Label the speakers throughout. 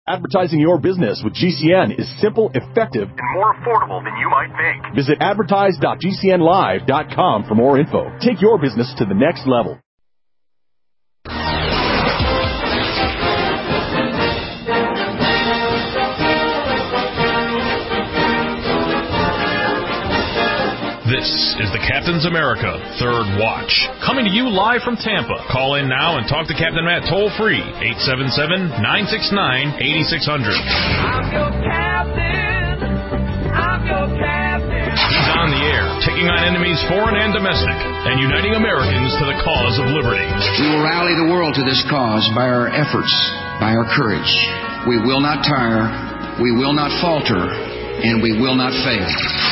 Speaker 1: Advertising your business with GCN is simple, effective, and more affordable than you might think. Visit advertise.gcnlive.com for more info. Take your business to the next level.
Speaker 2: This is the Captain's America Third Watch, coming to you live from Tampa. Call in now and talk to Captain Matt toll-free, 877-969-8600.
Speaker 3: I'm your captain. I'm your captain.
Speaker 2: He's on the air, taking on enemies foreign and domestic, and uniting Americans to the cause of liberty.
Speaker 4: We will rally the world to this cause by our efforts, by our courage. We will not tire, we will not falter, and we will not fail.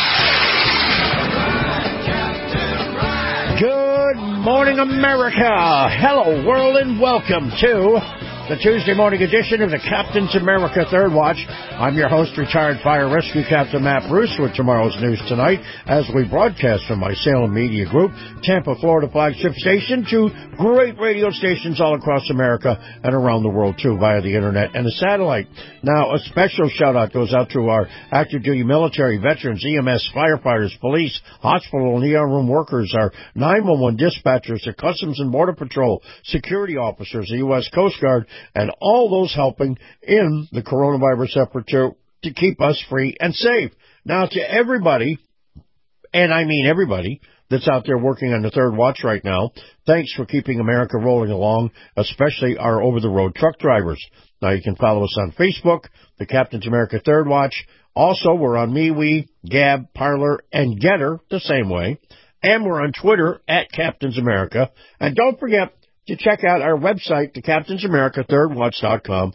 Speaker 5: Good morning, America. Hello, world, and welcome to the Tuesday morning edition of the Captain's America Third Watch. I'm your host, retired fire rescue captain Matt Bruce, with tomorrow's news tonight as we broadcast from my Salem Media Group, Tampa, Florida flagship station, to great radio stations all across America and around the world, too, via the internet and the satellite. Now, a special shout-out goes out to our active duty military, veterans, EMS, firefighters, police, hospital and ER room workers, our 911 dispatchers, the Customs and Border Patrol, security officers, the U.S. Coast Guard, and all those helping in the coronavirus effort to keep us free and safe. Now, to everybody, and I mean everybody, that's out there working on the Third Watch right now, thanks for keeping America rolling along, especially our over-the-road truck drivers. Now, you can follow us on Facebook, the Captain's America Third Watch. Also, we're on MeWe, Gab, Parler, and Getter the same way. And we're on Twitter at Captain's America. And don't forget to check out our website, thecaptainsamericathirdwatch.com,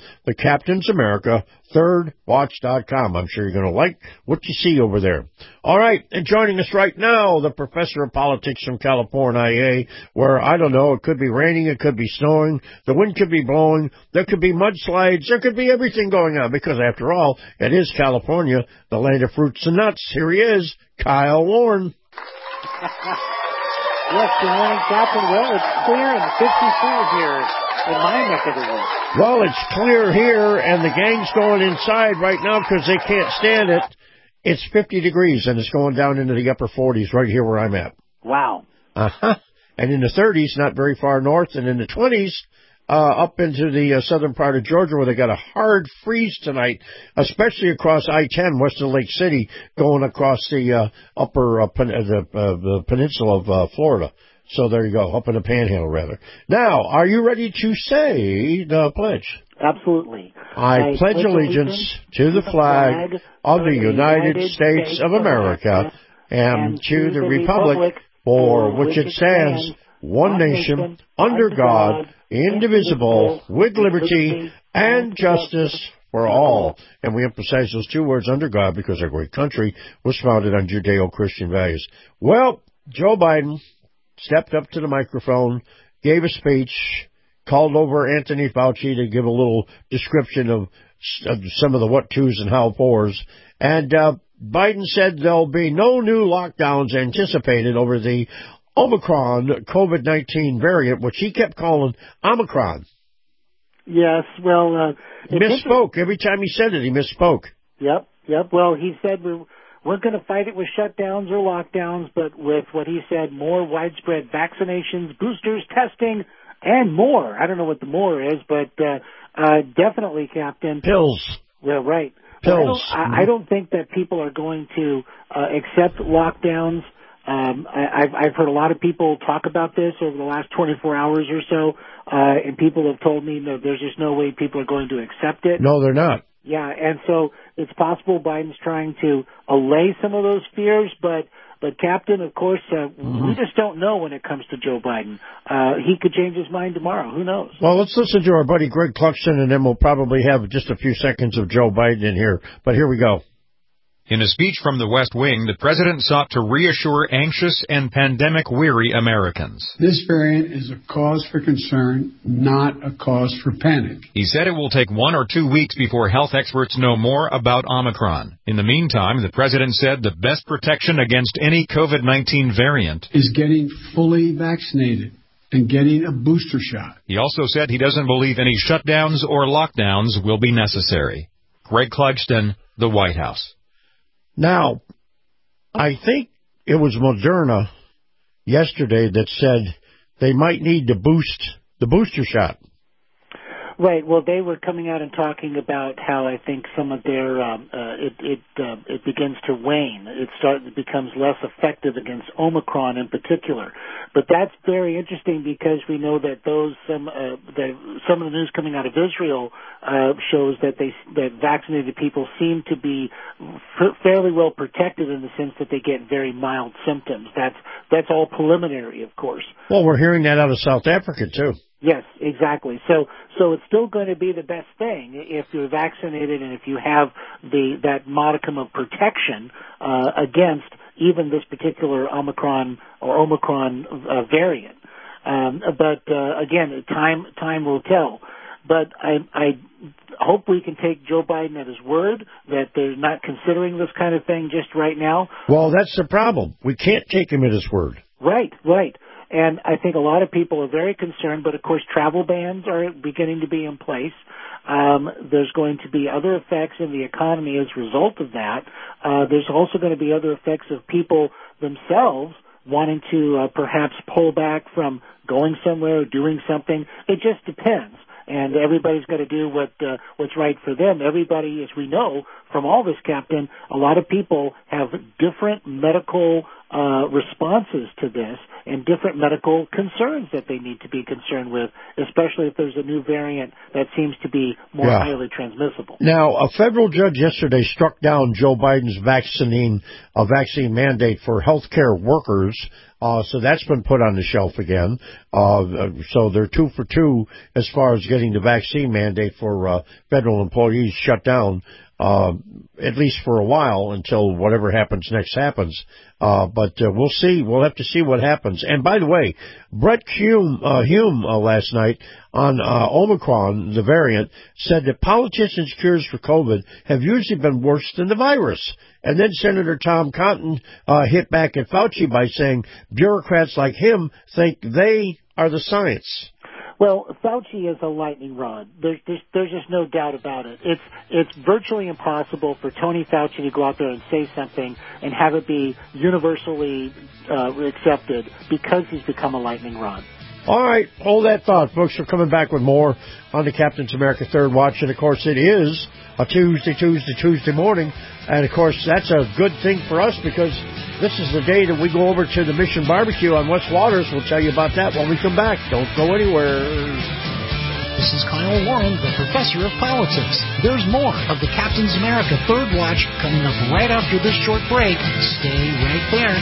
Speaker 5: thecaptainsamericathirdwatch.com. I'm sure you're going to like what you see over there. All right, and joining us right now, the professor of politics from California, where, I don't know, it could be raining, it could be snowing, the wind could be blowing, there could be mudslides, there could be everything going on, because after all, it is California, the land of fruits and nuts. Here he is, Kyle Warren.
Speaker 6: Yes, good morning, Captain. Well, it's clear and 54 here in my neck of the woods.
Speaker 5: Well, it's clear here, and the gang's going inside right now because they can't stand it. It's 50 degrees, and it's going down into the upper 40s right here where I'm at.
Speaker 6: Wow.
Speaker 5: Uh-huh. And in the 30s, not very far north, and in the 20s, up into the southern part of Georgia, where they got a hard freeze tonight, especially across I-10 west of Lake City, going across the upper the peninsula of Florida. So there you go, up in the Panhandle, rather. Now, are you ready to say the pledge?
Speaker 6: Absolutely.
Speaker 5: I pledge allegiance to the flag of the United States of America and to the republic for which it stands, one nation, under God, indivisible, with liberty and justice for all. And we emphasize those two words, under God, because our great country was founded on Judeo-Christian values. Well, Joe Biden stepped up to the microphone, gave a speech, called over Anthony Fauci to give a little description of some of the what-tos and how-fors. And Biden said there'll be no new lockdowns anticipated over the Omicron COVID-19 variant, which he kept calling Omicron.
Speaker 6: Yes, well...
Speaker 5: he misspoke. Every time he said it, he misspoke.
Speaker 6: Yep. Well, he said we're going to fight it with shutdowns or lockdowns, but with what he said, more widespread vaccinations, boosters, testing, and more. I don't know what the more is, but definitely, Captain.
Speaker 5: Pills.
Speaker 6: Well, right.
Speaker 5: Pills.
Speaker 6: I don't think that people are going to accept lockdowns. I've heard a lot of people talk about this over the last 24 hours or so, and people have told me that there's just no way people are going to accept it.
Speaker 5: No, they're not.
Speaker 6: Yeah, and so it's possible Biden's trying to allay some of those fears, but Captain, of course, we just don't know when it comes to Joe Biden. He could change his mind tomorrow. Who knows?
Speaker 5: Well, let's listen to our buddy Greg Cluxton, and then we'll probably have just a few seconds of Joe Biden in here. But here we go.
Speaker 7: In a speech from the West Wing, the president sought to reassure anxious and pandemic-weary Americans.
Speaker 8: This variant is a cause for concern, not a cause for panic.
Speaker 7: He said it will take 1 or 2 weeks before health experts know more about Omicron. In the meantime, the president said the best protection against any COVID-19 variant
Speaker 8: is getting fully vaccinated. and getting a booster shot.
Speaker 7: He also said he doesn't believe any shutdowns or lockdowns will be necessary. Greg Clugston, the White House.
Speaker 5: Now, I think it was Moderna yesterday that said they might need to boost the booster shot.
Speaker 6: Right. Well, they were coming out and talking about how I think some of their it begins to wane. It becomes less effective against Omicron in particular. But that's very interesting because we know that some of the news coming out of Israel shows that that vaccinated people seem to be fairly well protected in the sense that they get very mild symptoms. That's all preliminary, of course.
Speaker 5: Well, we're hearing that out of South Africa too.
Speaker 6: Yes, exactly. So it's still going to be the best thing if you're vaccinated and if you have that modicum of protection against even this particular Omicron variant. But again, time will tell. But I hope we can take Joe Biden at his word that they're not considering this kind of thing just right now.
Speaker 5: Well, that's the problem. We can't take him at his word.
Speaker 6: Right. And I think a lot of people are very concerned, but of course travel bans are beginning to be in place. There's going to be other effects in the economy as a result of that. There's also going to be other effects of people themselves wanting to perhaps pull back from going somewhere or doing something. It just depends. And everybody's got to do what's right for them. Everybody, as we know from all this, Captain, a lot of people have different medical responses to this and different medical concerns that they need to be concerned with, especially if there's a new variant that seems to be more highly transmissible.
Speaker 5: Now, a federal judge yesterday struck down Joe Biden's vaccine mandate for healthcare workers. So that's been put on the shelf again. So they're 2 for 2 as far as getting the vaccine mandate for federal employees shut down, at least for a while until whatever happens next happens. But we'll see. We'll have to see what happens. And by the way, Brett Hume last night on Omicron, the variant, said that politicians' cures for COVID have usually been worse than the virus. And then Senator Tom Cotton hit back at Fauci by saying bureaucrats like him think they are the science.
Speaker 6: Well, Fauci is a lightning rod. There's just no doubt about it. It's virtually impossible for Tony Fauci to go out there and say something and have it be universally accepted because he's become a lightning rod.
Speaker 5: All right, hold that thought, folks. We're coming back with more on the Captain's America Third Watch. And, of course, it is a Tuesday morning. And, of course, that's a good thing for us because this is the day that we go over to the Mission Barbecue on West Waters. We'll tell you about that when we come back. Don't go anywhere.
Speaker 9: This is Kyle Warren, the professor of politics. There's more of the Captain's America Third Watch coming up right after this short break. Stay right there.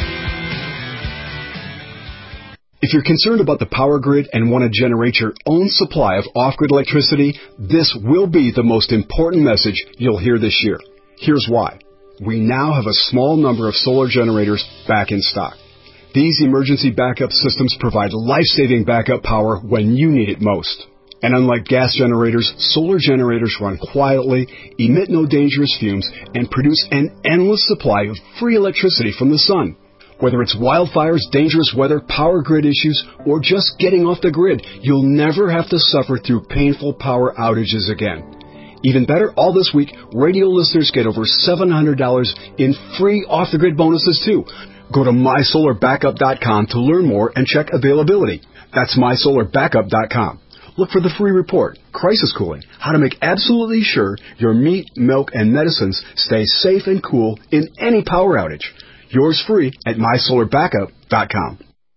Speaker 10: If you're concerned about the power grid and want to generate your own supply of off-grid electricity, this will be the most important message you'll hear this year. Here's why. We now have a small number of solar generators back in stock. These emergency backup systems provide life-saving backup power when you need it most. And unlike gas generators, solar generators run quietly, emit no dangerous fumes, and produce an endless supply of free electricity from the sun. Whether it's wildfires, dangerous weather, power grid issues, or just getting off the grid, you'll never have to suffer through painful power outages again. Even better, all this week, radio listeners get over $700 in free off-the-grid bonuses, too. Go to mysolarbackup.com to learn more and check availability. That's mysolarbackup.com. Look for the free report, Crisis Cooling, how to make absolutely sure your meat, milk, and medicines stay safe and cool in any power outage. Yours free at mysolarbackup.com.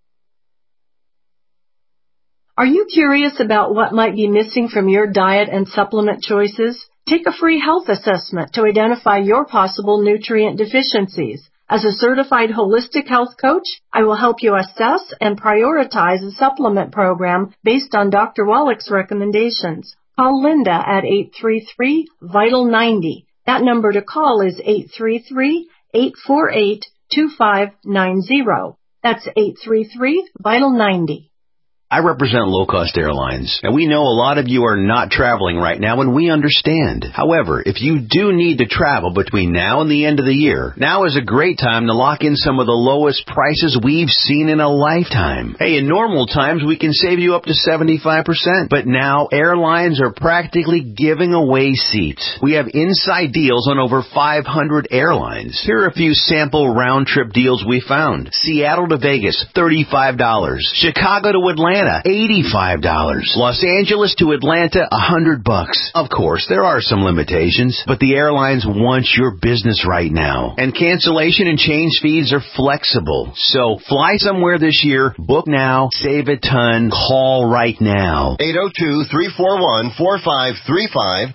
Speaker 11: Are you curious about what might be missing from your diet and supplement choices? Take a free health assessment to identify your possible nutrient deficiencies. As a certified holistic health coach, I will help you assess and prioritize a supplement program based on Dr. Wallach's recommendations. Call Linda at 833-VITAL-90. That number to call is 833-848-2590. That's 833-VITAL-90.
Speaker 12: I represent low-cost airlines, and we know a lot of you are not traveling right now, and we understand. However, if you do need to travel between now and the end of the year, now is a great time to lock in some of the lowest prices we've seen in a lifetime. Hey, in normal times, we can save you up to 75%, but now airlines are practically giving away seats. We have inside deals on over 500 airlines. Here are a few sample round-trip deals we found. Seattle to Vegas, $35. Chicago to Atlanta, $85. Los Angeles to Atlanta, $100. Of course, there are some limitations, but the airlines want your business right now. And cancellation and change fees are flexible. So fly somewhere this year, book now, save a ton, call right now.
Speaker 13: 802-341-4535.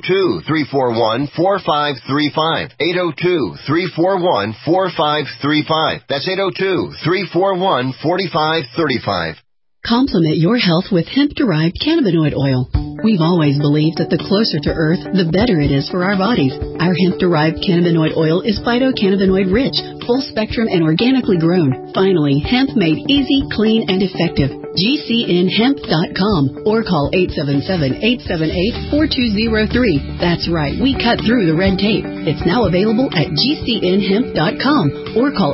Speaker 13: 802-341-4535. 802-341-4535. That's 802-341-4535.
Speaker 14: Complement your health with hemp-derived cannabinoid oil. We've always believed that the closer to Earth, the better it is for our bodies. Our hemp-derived cannabinoid oil is phytocannabinoid-rich, full-spectrum, and organically grown. Finally, hemp made easy, clean, and effective. GCNhemp.com or call 877-878-4203. That's right, we cut through the red tape. It's now available at GCNhemp.com or call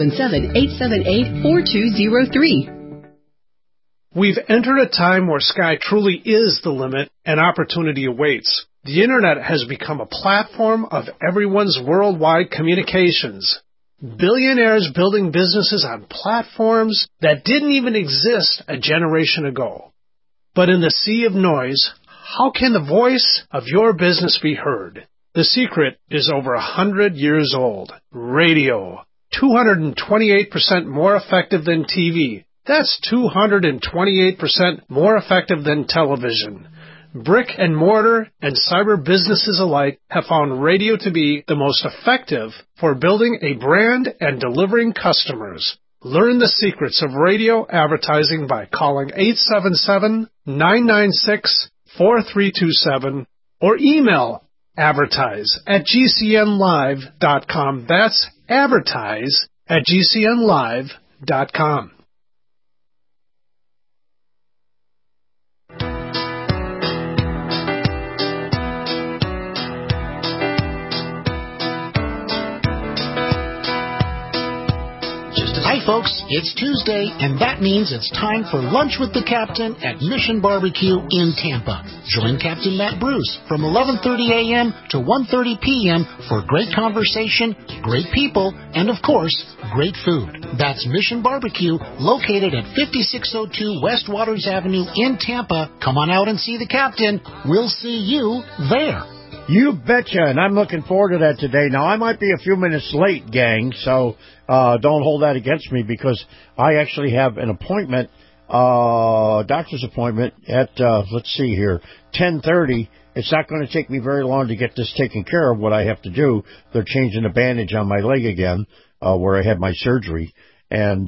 Speaker 14: 877-878-4203.
Speaker 15: We've entered a time where sky truly is the limit and opportunity awaits. The Internet has become a platform of everyone's worldwide communications. Billionaires building businesses on platforms that didn't even exist a generation ago. But in the sea of noise, how can the voice of your business be heard? The secret is over 100 years old. Radio. 228% more effective than TV. That's 228% more effective than television. Brick and mortar and cyber businesses alike have found radio to be the most effective for building a brand and delivering customers. Learn the secrets of radio advertising by calling 877-996-4327 or email advertise@gcnlive.com. That's advertise@gcnlive.com.
Speaker 9: Hi folks, it's Tuesday, and that means it's time for Lunch with the Captain at Mission Barbecue in Tampa. Join Captain Matt Bruce from 11:30 a.m. to 1:30 p.m. for great conversation, great people, and of course, great food. That's Mission Barbecue, located at 5602 West Waters Avenue in Tampa. Come on out and see the Captain. We'll see you there.
Speaker 5: You betcha, and I'm looking forward to that today. Now, I might be a few minutes late, gang, so don't hold that against me because I actually have an appointment, doctor's appointment at, let's see here, 10:30. It's not going to take me very long to get this taken care of, what I have to do. They're changing the bandage on my leg again, where I had my surgery, and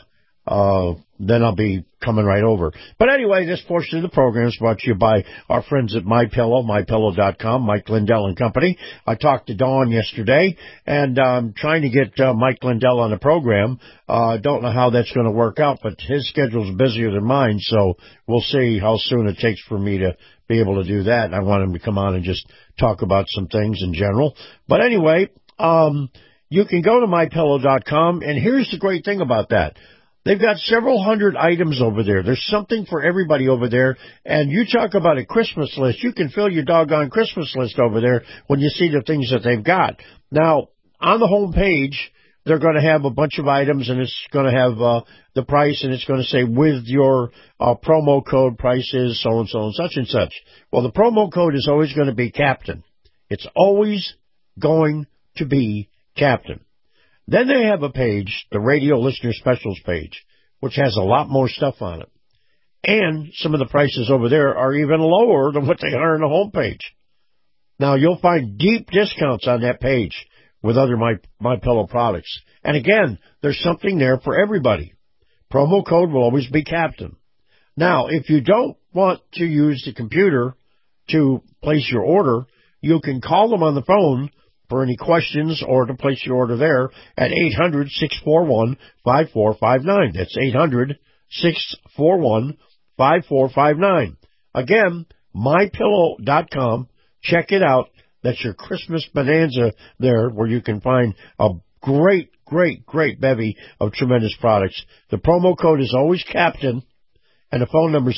Speaker 5: then I'll be coming right over. But anyway, this portion of the program is brought to you by our friends at MyPillow, MyPillow.com, Mike Lindell and Company. I talked to Dawn yesterday, and I'm trying to get Mike Lindell on the program. Don't know how that's going to work out, but his schedule's busier than mine, so we'll see how soon it takes for me to be able to do that. I want him to come on and just talk about some things in general. But anyway, you can go to MyPillow.com, and here's the great thing about that. They've got several hundred items over there. There's something for everybody over there. And you talk about a Christmas list. You can fill your doggone Christmas list over there when you see the things that they've got. Now, on the home page, they're going to have a bunch of items, and it's going to have the price, and it's going to say with your promo code prices, so-and-so and such and such. Well, the promo code is always going to be Captain. It's always going to be Captain. Then they have a page, the Radio Listener Specials page, which has a lot more stuff on it. And some of the prices over there are even lower than what they are on the home page. Now, you'll find deep discounts on that page with other MyPillow products. And again, there's something there for everybody. Promo code will always be Captain. Now, if you don't want to use the computer to place your order, you can call them on the phone for any questions or to place your order there at 800-641-5459. That's 800-641-5459. Again, MyPillow.com. Check it out. That's your Christmas bonanza there, where you can find a great bevy of tremendous products. The promo code is always Captain, and the phone number is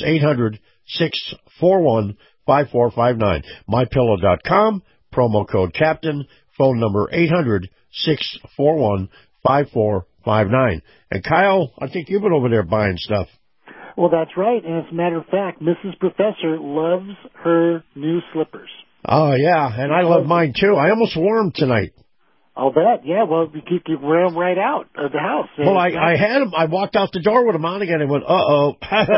Speaker 5: 800-641-5459. MyPillow.com, promo code Captain, phone number 800-641-5459. And Kyle, I think you've been over there buying stuff.
Speaker 6: Well, that's right. And as a matter of fact, Mrs. Professor loves her new slippers.
Speaker 5: Oh, yeah, and I love mine, too. I almost wore them tonight.
Speaker 6: I'll bet. Yeah, well, you wear them right out of the house.
Speaker 5: Well, I had them. I walked out the door with them on again and went, uh-oh,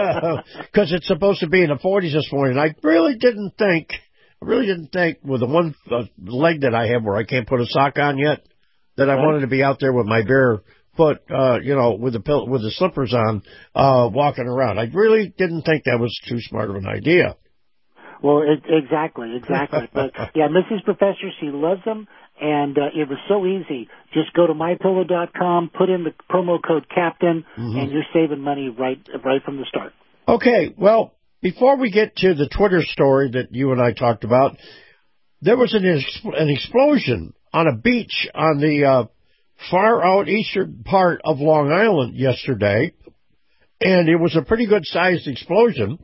Speaker 5: because it's supposed to be in the 40s this morning. I really didn't think with the one leg that I have where I can't put a sock on yet, that I wanted to be out there with my bare foot, with the slippers on, walking around. I really didn't think that was too smart of an idea.
Speaker 6: Well, exactly. But, yeah, Mrs. Professor, she loves them, and it was so easy. Just go to MyPillow.com, put in the promo code Captain, and you're saving money right from the start. Okay, well, before we get to the Twitter story that you and I talked about, there was an explosion on a beach on the far out eastern part of Long Island yesterday, and it was a pretty good-sized explosion.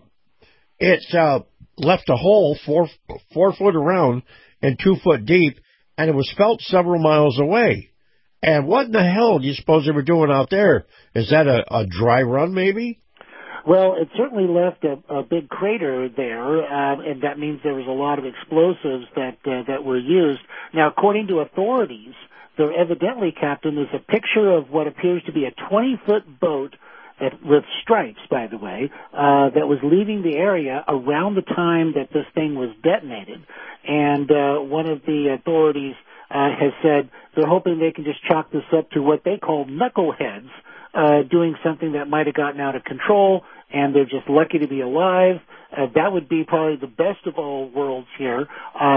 Speaker 6: It left a hole 4 foot around and 2 foot deep, and it was felt several miles away. And what in the hell do you suppose they were doing out there? Is that a dry run, maybe? Well, it certainly left a big crater there, and that means there was a lot of explosives that were used. Now, according to authorities, there evidently, Captain, is a picture of what appears to be a 20-foot boat with stripes, by the way, that was leaving the area around the time that this thing was detonated. And one of the authorities has said they're hoping they can just chalk this up to what they call knuckleheads doing something that might have gotten out of control, and they're just lucky to be alive. That would be probably the best of all worlds here.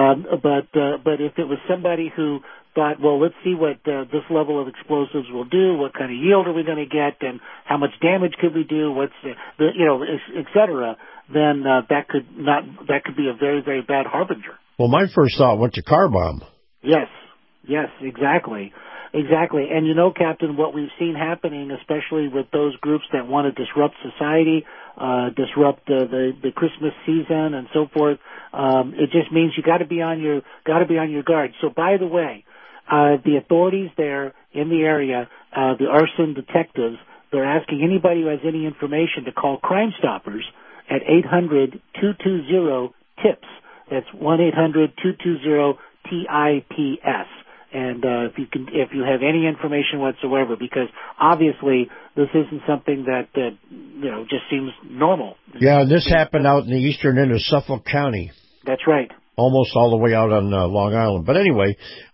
Speaker 6: But if it was somebody who thought, well, let's see what this level of explosives will do, what kind of yield are we going to get, and how much damage could we do, et cetera, then that could be a very, very bad harbinger.
Speaker 5: Well, my first thought went to car bomb.
Speaker 6: Yes, exactly. And Captain, what we've seen happening, especially with those groups that want to disrupt society, disrupt the Christmas season and so forth, it just means you got to be on your guard. So, by the way, the authorities there in the area, the arson detectives, they're asking anybody who has any information to call Crime Stoppers at 800-220-TIPS. That's 1-800-220-TIPS. And if you have any information whatsoever, because obviously this isn't something that just seems normal.
Speaker 5: Yeah, this happened out in the eastern end of Suffolk County.
Speaker 6: That's right.
Speaker 5: Almost all the way out on Long Island. But anyway,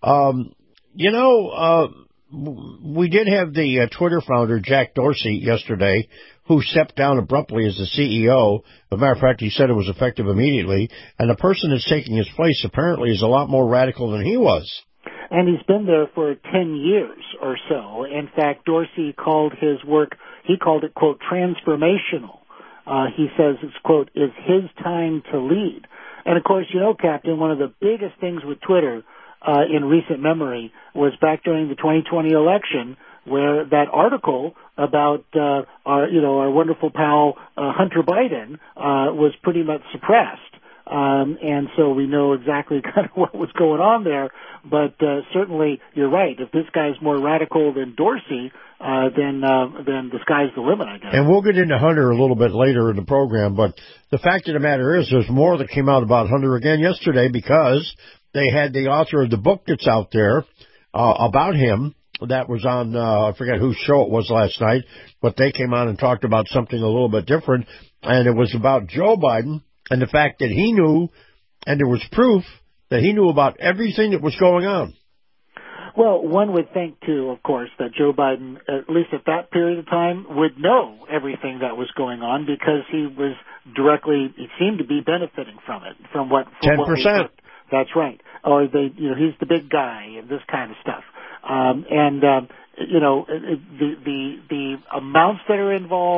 Speaker 5: we did have the Twitter founder, Jack Dorsey, yesterday, who stepped down abruptly as the CEO. As a matter of fact, he said it was effective immediately. And the person that's taking his place apparently is a lot more radical than he was.
Speaker 6: And he's been there for 10 years or so. In fact, Dorsey called his work, he called it, quote, transformational. He says it's, quote, is his time to lead. And, of course, Captain, one of the biggest things with Twitter in recent memory was back during the 2020 election, where that article about our wonderful pal Hunter Biden was pretty much suppressed. And so we know exactly kind of what was going on there. But certainly, you're right. If this guy's more radical than Dorsey, then the sky's the limit, I guess.
Speaker 5: And we'll get into Hunter a little bit later in the program. But the fact of the matter is, there's more that came out about Hunter again yesterday, because they had the author of the book that's out there about him. That was on, I forget whose show it was last night, but they came on and talked about something a little bit different. And it was about Joe Biden and the fact that he knew, and there was proof that he knew about everything that was going on.
Speaker 6: Well, one would think, too, of course, that Joe Biden, at least at that period of time, would know everything that was going on, because he was he seemed to be benefiting from it, from 10%. That's right. Or he's the big guy and this kind of stuff. The amounts that are involved,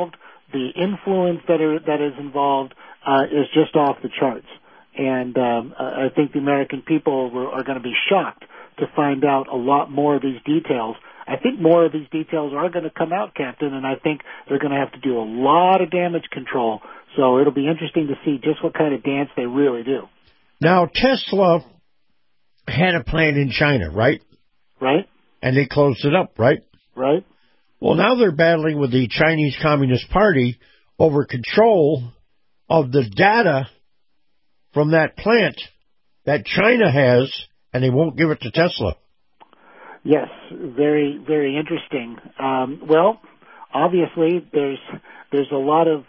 Speaker 6: the influence that is involved is just off the charts. And I think the American people are going to be shocked to find out a lot more of these details. I think more of these details are going to come out, Captain, and I think they're going to have to do a lot of damage control. So it'll be interesting to see just what kind of dance they really do.
Speaker 5: Now, Tesla had a plant in China, right?
Speaker 6: Right.
Speaker 5: And they closed it up, right?
Speaker 6: Right.
Speaker 5: Well, now they're battling with the Chinese Communist Party over control of the data from that plant that China has, and they won't give it to Tesla.
Speaker 6: Yes, very, very interesting. Well, obviously, there's a lot of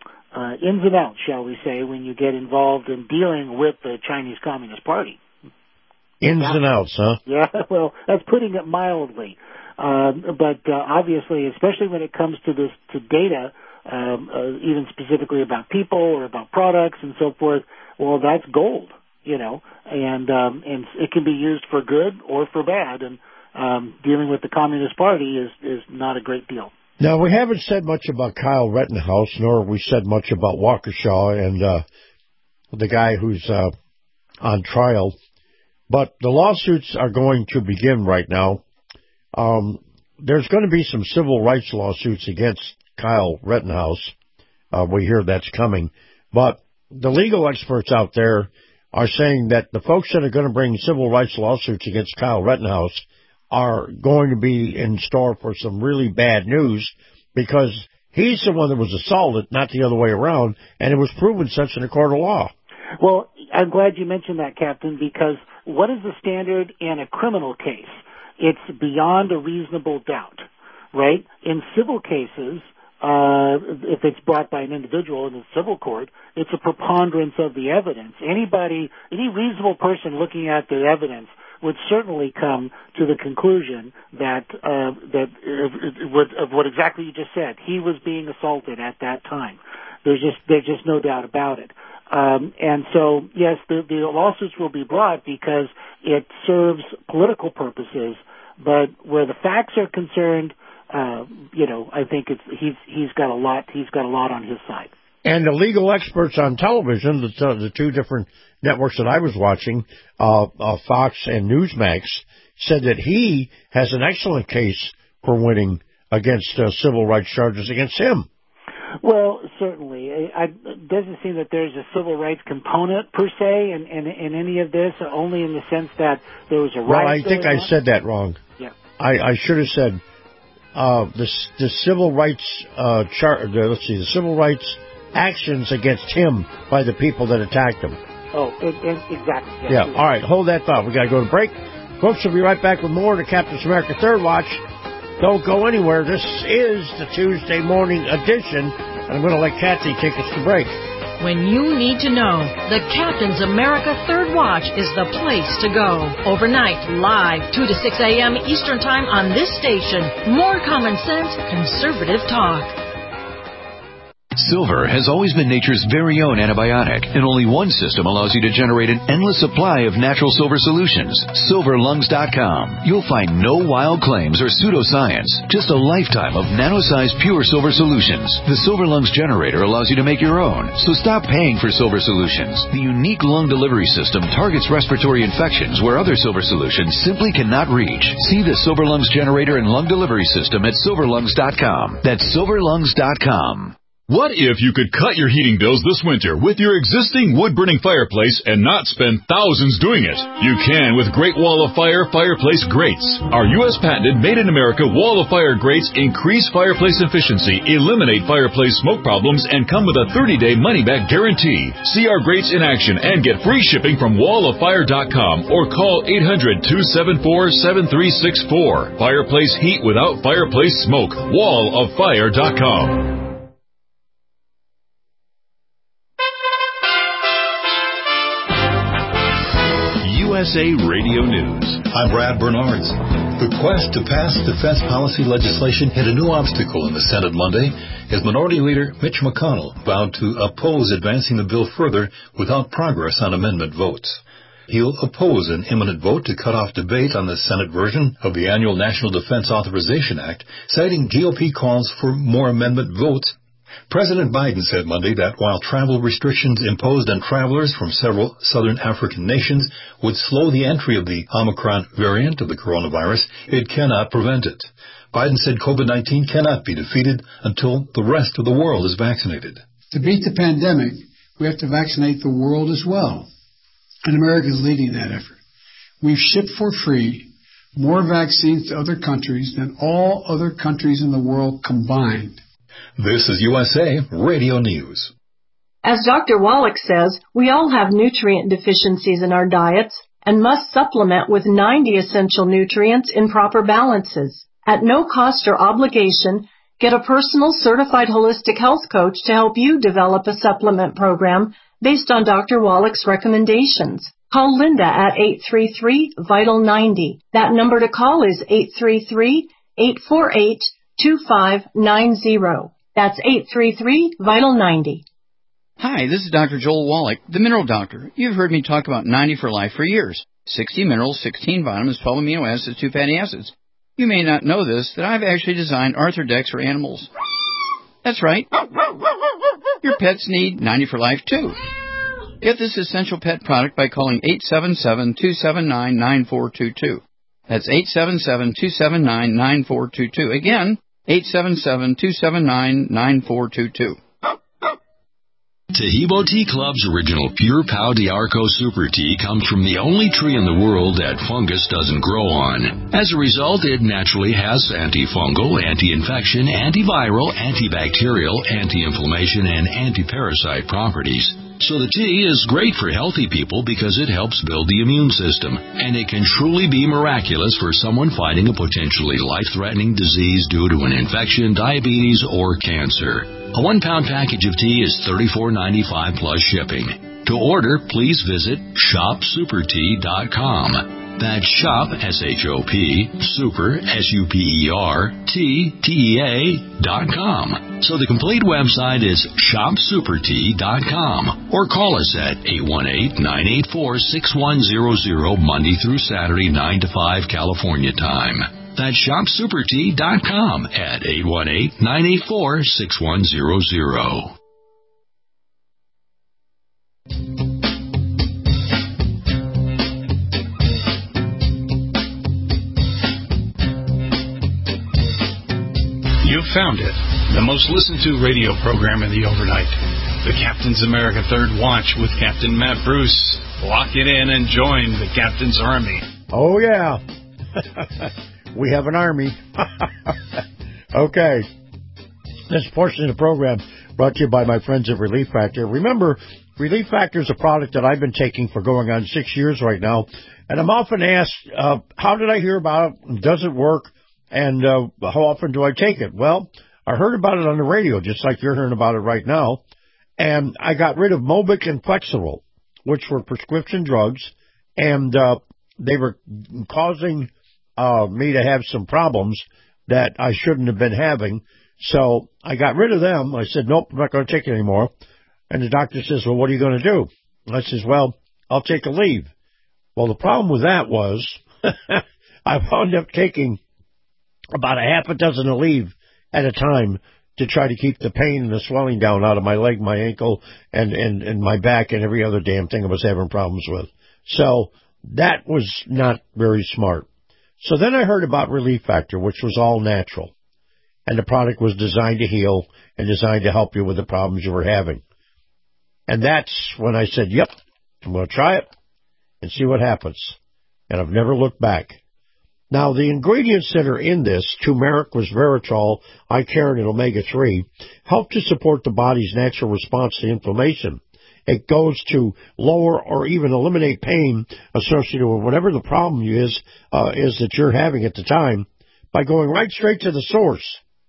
Speaker 6: ins and outs, shall we say, when you get involved in dealing with the Chinese Communist Party.
Speaker 5: Ins and outs, huh?
Speaker 6: Yeah, well, that's putting it mildly. But obviously, especially when it comes to data, even specifically about people or about products and so forth, well, that's gold, and it can be used for good or for bad. And dealing with the Communist Party is not a great deal.
Speaker 5: Now, we haven't said much about Kyle Rittenhouse, nor have we said much about Waukesha and the guy who's on trial. But the lawsuits are going to begin right now. There's going to be some civil rights lawsuits against Kyle Rittenhouse. We hear that's coming. But the legal experts out there are saying that the folks that are going to bring civil rights lawsuits against Kyle Rittenhouse are going to be in store for some really bad news, because he's the one that was assaulted, not the other way around, and it was proven such in a court of law.
Speaker 6: Well, I'm glad you mentioned that, Captain, because what is the standard in a criminal case? It's beyond a reasonable doubt, right? In civil cases, if it's brought by an individual in a civil court, it's a preponderance of the evidence. Any reasonable person looking at the evidence would certainly come to the conclusion that of what exactly you just said. He was being assaulted at that time. There's just no doubt about it. And so, yes, the lawsuits will be brought because it serves political purposes. But where the facts are concerned, I think he's got a lot on his side.
Speaker 5: And the legal experts on television, the two different networks that I was watching, Fox and Newsmax, said that he has an excellent case for winning against civil rights charges against him.
Speaker 6: Well, certainly. It doesn't seem that there's a civil rights component, per se, in any of this, only in the sense that there was a right.
Speaker 5: Well, I think I said that wrong.
Speaker 6: Yeah.
Speaker 5: I should have said the civil rights the civil rights actions against him by the people that attacked him.
Speaker 6: Oh, exactly. Yes.
Speaker 5: Yeah. All right, hold that thought. We got to go to break. Folks, we'll be right back with more of the Captain's America Third Watch. Don't go anywhere. This is the Tuesday morning edition, and I'm going to let Kathy take us to break.
Speaker 16: When you need to know, the Captain's America Third Watch is the place to go. Overnight, live, 2 to 6 a.m. Eastern Time on this station. More common sense, conservative talk.
Speaker 17: Silver has always been nature's very own antibiotic, and only one system allows you to generate an endless supply of natural silver solutions. SilverLungs.com. You'll find no wild claims or pseudoscience, just a lifetime of nano-sized pure silver solutions. The Silver Lungs generator allows you to make your own, so stop paying for silver solutions. The unique lung delivery system targets respiratory infections where other silver solutions simply cannot reach. See the Silver Lungs generator and lung delivery system at SilverLungs.com. That's SilverLungs.com.
Speaker 1: What if you could cut your heating bills this winter with your existing wood-burning fireplace and not spend thousands doing it? You can with Great Wall of Fire fireplace grates. Our U.S. patented made-in-America Wall of Fire grates increase fireplace efficiency, eliminate fireplace smoke problems, and come with a 30-day money-back guarantee. See our grates in action and get free shipping from walloffire.com or call 800-274-7364. Fireplace heat without fireplace smoke. walloffire.com.
Speaker 18: USA Radio News. I'm Brad Bernards. The quest to pass defense policy legislation hit a new obstacle in the Senate Monday as Minority Leader Mitch McConnell vowed to oppose advancing the bill further without progress on amendment votes. He'll oppose an imminent vote to cut off debate on the Senate version of the annual National Defense Authorization Act, citing GOP calls for more amendment votes. President Biden said Monday that while travel restrictions imposed on travelers from several southern African nations would slow the entry of the Omicron variant of the coronavirus, it cannot prevent it. Biden said COVID-19 cannot be defeated until the rest of the world is vaccinated.
Speaker 8: To beat the pandemic, we have to vaccinate the world as well. And America is leading that effort. We've shipped for free more vaccines to other countries than all other countries in the world combined.
Speaker 18: This is USA Radio News.
Speaker 11: As Dr. Wallach says, we all have nutrient deficiencies in our diets and must supplement with 90 essential nutrients in proper balances. At no cost or obligation, get a personal certified holistic health coach to help you develop a supplement program based on Dr. Wallach's recommendations. Call Linda at 833-VITAL-90. That number to call is 833-848-2590. That's 833-VITAL-90.
Speaker 19: Hi, this is Dr. Joel Wallach, the Mineral Doctor. You've heard me talk about 90 for Life for years. 60 minerals, 16 vitamins, 12 amino acids, 2 fatty acids. You may not know this, that I've actually designed Arthrodex for animals. That's right. Your pets need 90 for Life, too. Get this essential pet product by calling 877-279-9422. That's 877-279-9422. Again, 877-279-9422.
Speaker 20: Tahibo Tea Club's original Pure Pau d'Arco Super Tea comes from the only tree in the world that fungus doesn't grow on. As a result, it naturally has antifungal, anti-infection, antiviral, antibacterial, anti-inflammation, and anti-parasite properties. So the tea is great for healthy people because it helps build the immune system, and it can truly be miraculous for someone fighting a potentially life-threatening disease due to an infection, diabetes, or cancer. A 1-pound package of tea is $34.95 plus shipping. To order, please visit shopsupertea.com. That's shop, S-H-O-P, super, S-U-P-E-R, T-E-A.com. So the complete website is shopsupertea.com. Or call us at 818-984-6100 Monday through Saturday, 9 to 5 California time. That's shopsupertea.com at 818-984-6100.
Speaker 21: You found it. The most listened to radio program in the overnight. The Captain's America Third Watch with Captain Matt Bruce. Lock it in and join the Captain's Army.
Speaker 5: Oh, yeah. We have an army. Okay. This portion of the program brought to you by my friends at Relief Factor. Remember, Relief Factor is a product that I've been taking for going on 6 years right now. And I'm often asked, how did I hear about it? Does it work? And how often do I take it? Well, I heard about it on the radio, just like you're hearing about it right now. And I got rid of Mobic and Flexeril, which were prescription drugs. And they were causing me to have some problems that I shouldn't have been having. So I got rid of them. I said, nope, I'm not going to take it anymore. And the doctor says, well, what are you going to do? I says, well, I'll take a leave. Well, the problem with that was I wound up taking about a half a dozen of leave at a time to try to keep the pain and the swelling down out of my leg, my ankle, and my back and every other damn thing I was having problems with. So that was not very smart. So then I heard about Relief Factor, which was all natural. And the product was designed to heal and designed to help you with the problems you were having. And that's when I said, yep, I'm going to try it and see what happens. And I've never looked back. Now, the ingredients that are in this, turmeric, resveratrol, icarin, and omega-3, help to support the body's natural response to inflammation. It goes to lower or even eliminate pain associated with whatever the problem is that you're having at the time by going right straight to the source.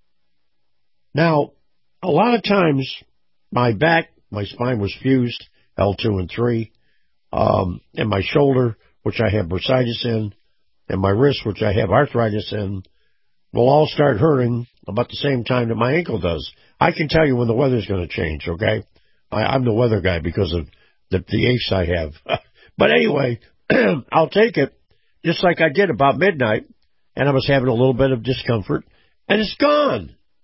Speaker 5: Now, a lot of times, my back, my spine was fused, L2 and 3, and my shoulder, which I have bursitis in, and my wrist, which I have arthritis in, will all start hurting about the same time that my ankle does. I can tell you when the weather's going to change, okay? I'm the weather guy because of the aches I have. But anyway, I'll take it, just like I did about midnight, and I was having a little bit of discomfort, and it's gone.